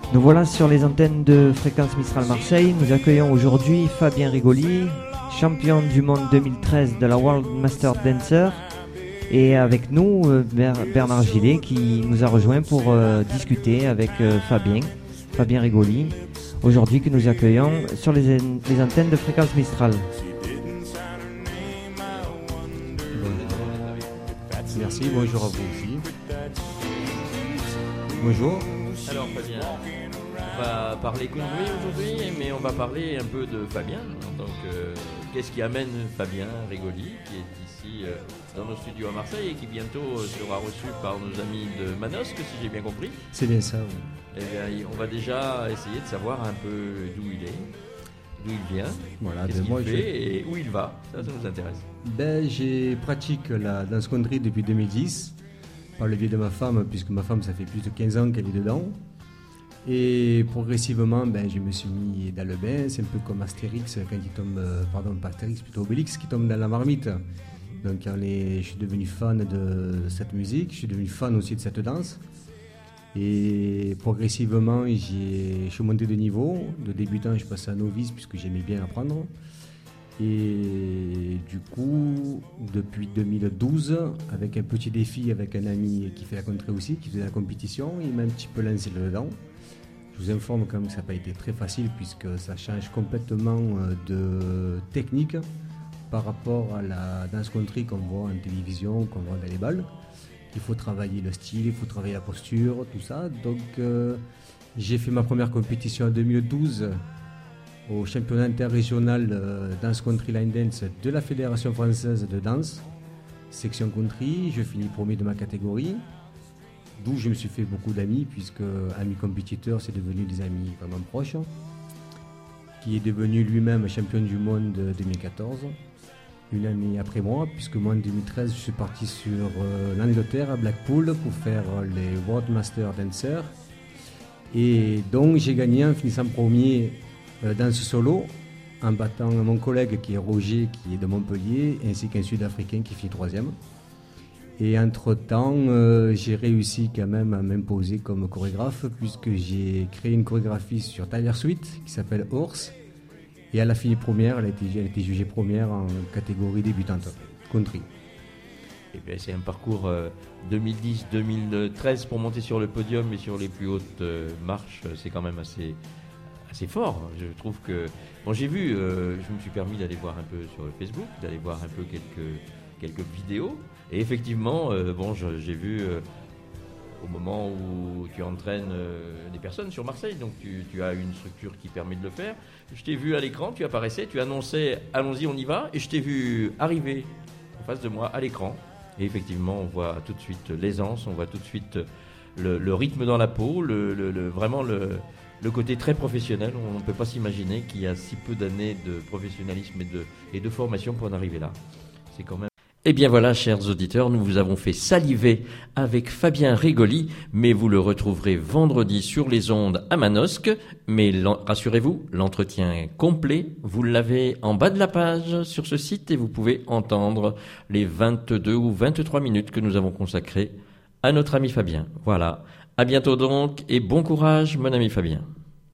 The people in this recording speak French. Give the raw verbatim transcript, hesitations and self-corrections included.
Nous voilà sur les antennes de Fréquence Mistral Marseille. Nous accueillons aujourd'hui Fabien Rigoli, champion du monde deux mille treize de la World Master Dancer. Et avec nous, Bernard Gillet qui nous a rejoint pour euh, discuter avec euh, Fabien, Fabien Rigoli, aujourd'hui que nous accueillons sur les, les antennes de Fréquence Mistral. Merci, bonjour à vous aussi. Bonjour. Alors Fabien, on va parler conduit aujourd'hui, mais on va parler un peu de Fabien. Donc, euh, qu'est-ce qui amène Fabien Rigoli, qui est ici euh, dans nos studios à Marseille et qui bientôt euh, sera reçu par nos amis de Manosque, si j'ai bien compris. C'est bien ça, oui. Eh bien, on va déjà essayer de savoir un peu d'où il est, d'où il vient, voilà, qu'est-ce ben qu'il moi, fait je... et où il va. Ça, ça nous intéresse. Ben, j'ai pratique la danse country depuis deux mille dix, par le biais de ma femme, puisque ma femme, ça fait plus de quinze ans qu'elle est dedans. Et progressivement, ben, je me suis mis dans le bain. C'est un peu comme Astérix, quand il tombe, euh, pardon, pas Astérix, plutôt Obélix, qui tombe dans la marmite. Donc on est, je suis devenu fan de cette musique, je suis devenu fan aussi de cette danse. Et progressivement, j'ai, je suis monté de niveau. De débutant, je passais à novice, puisque j'aimais bien apprendre. Et du coup, depuis deux mille douze, avec un petit défi avec un ami qui fait la country aussi, qui faisait la compétition, il m'a un petit peu lancé dedans. Je vous informe quand même que ça n'a pas été très facile puisque ça change complètement de technique par rapport à la danse country qu'on voit en télévision, qu'on voit dans les balles. Il faut travailler le style, il faut travailler la posture, tout ça. Donc euh, j'ai fait ma première compétition en deux mille douze au championnat interrégional euh, Dance Country Line Dance de la Fédération Française de Danse, section country. Je finis premier de ma catégorie. D'où je me suis fait beaucoup d'amis, puisque amis compétiteurs, c'est devenu des amis vraiment proches, qui est devenu lui-même champion du monde deux mille quatorze, une année après moi, puisque moi en deux mille treize, je suis parti sur euh, l'Angleterre, à Blackpool, pour faire les World Master Dancer. Et donc j'ai gagné en finissant premier euh, dans ce solo, en battant mon collègue qui est Roger, qui est de Montpellier, ainsi qu'un Sud-Africain qui finit troisième. Et entre-temps, euh, j'ai réussi quand même à m'imposer comme chorégraphe puisque j'ai créé une chorégraphie sur Tyler Sweet qui s'appelle Horse. Et elle a fini première, elle a été, elle a été jugée première en catégorie débutante, country. Et bien, c'est un parcours euh, deux mille dix deux mille treize pour monter sur le podium et sur les plus hautes euh, marches, c'est quand même assez, assez fort. Je trouve que... Bon, j'ai vu, euh, je me suis permis d'aller voir un peu sur le Facebook, d'aller voir un peu quelques, quelques vidéos. Et effectivement, euh, bon, je, j'ai vu euh, au moment où tu entraînes euh, des personnes sur Marseille, donc tu, tu as une structure qui permet de le faire. Je t'ai vu à l'écran, tu apparaissais, tu annonçais « Allons-y, on y va » et je t'ai vu arriver en face de moi à l'écran. Et effectivement, on voit tout de suite l'aisance, on voit tout de suite le, le rythme dans la peau, le, le, le, vraiment le, le côté très professionnel. On ne peut pas s'imaginer qu'il y a si peu d'années de professionnalisme et de, et de formation pour en arriver là. C'est quand même... Eh bien voilà, chers auditeurs, nous vous avons fait saliver avec Fabien Rigoli, mais vous le retrouverez vendredi sur les ondes à Manosque. Mais rassurez-vous, l'entretien complet, vous l'avez en bas de la page sur ce site et vous pouvez entendre les vingt-deux ou vingt-trois minutes que nous avons consacrées à notre ami Fabien. Voilà, à bientôt donc et bon courage mon ami Fabien.